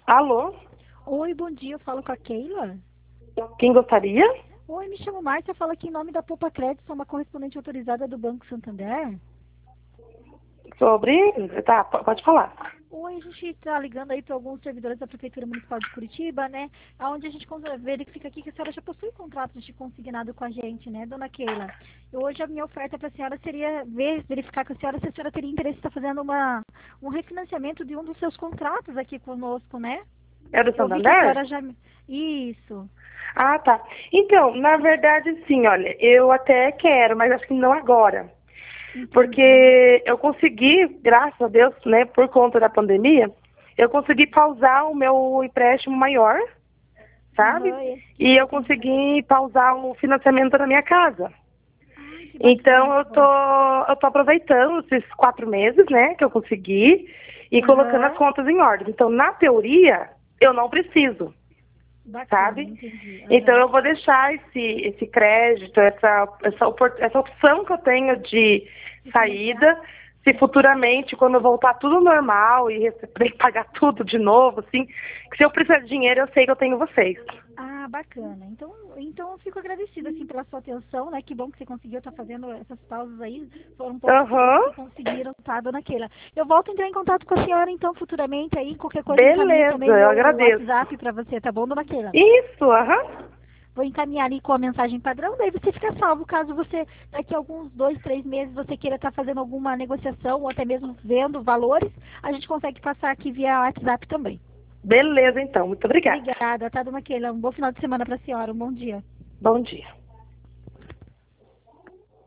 Alô? Oi, bom dia, eu falo com a Keila. Quem gostaria? Oi, me chamo Márcia, eu falo aqui em nome da Poupa Crédito, sou uma correspondente autorizada do Banco Santander. Sobre. Tá, pode falar. Oi, a gente está ligando aí para alguns servidores da Prefeitura Municipal de Curitiba, né? Onde a gente verifica aqui que a senhora já possui contratos de consignado com a gente, né, dona Keila? E hoje a minha oferta para a senhora seria verificar com a senhora se a senhora teria interesse em estar fazendo um refinanciamento de um dos seus contratos aqui conosco, né? É do Eu vi que a Santander? senhora já... Isso. Ah, tá. Então, na verdade, sim, olha, eu até quero, mas acho que não agora. Entendi. Porque eu consegui, graças a Deus, né, por conta da pandemia, eu consegui pausar o meu empréstimo maior, sabe? Aham, E eu entendi. consegui pausar o financiamento da minha casa. Ai, que bacana, Então que eu tô, bom. eu tô aproveitando esses 4 meses, né, que eu consegui e colocando as Aham, contas em ordem. Então, na teoria, eu não preciso, bacana, sabe? entendi. Então Aham. eu vou deixar esse crédito, essa opção que eu tenho de De financiar? saída, se futuramente, quando voltar tudo normal e receber, pagar tudo de novo, assim, que se eu precisar de dinheiro, eu sei que eu tenho vocês. Ah, bacana. Então eu fico agradecida assim pela sua atenção, né? Que bom que você conseguiu estar fazendo essas pausas aí. Foram poucas pessoas Aham, que conseguiram, tá, dona Keila? Eu volto a entrar em contato com a senhora então futuramente aí, qualquer coisa eu encaminho beleza, também eu meu agradeço. WhatsApp para você, tá bom, dona Keila? Isso, aham. Vou encaminhar ali com a mensagem padrão, daí você fica salvo caso você, daqui a alguns 2, 3 meses, você queira estar fazendo alguma negociação ou até mesmo vendo valores, a gente consegue passar aqui via WhatsApp também. Beleza, então. Muito obrigada. Obrigada, tá, dona Keila? Um bom final de semana para a senhora, um bom dia. Bom dia.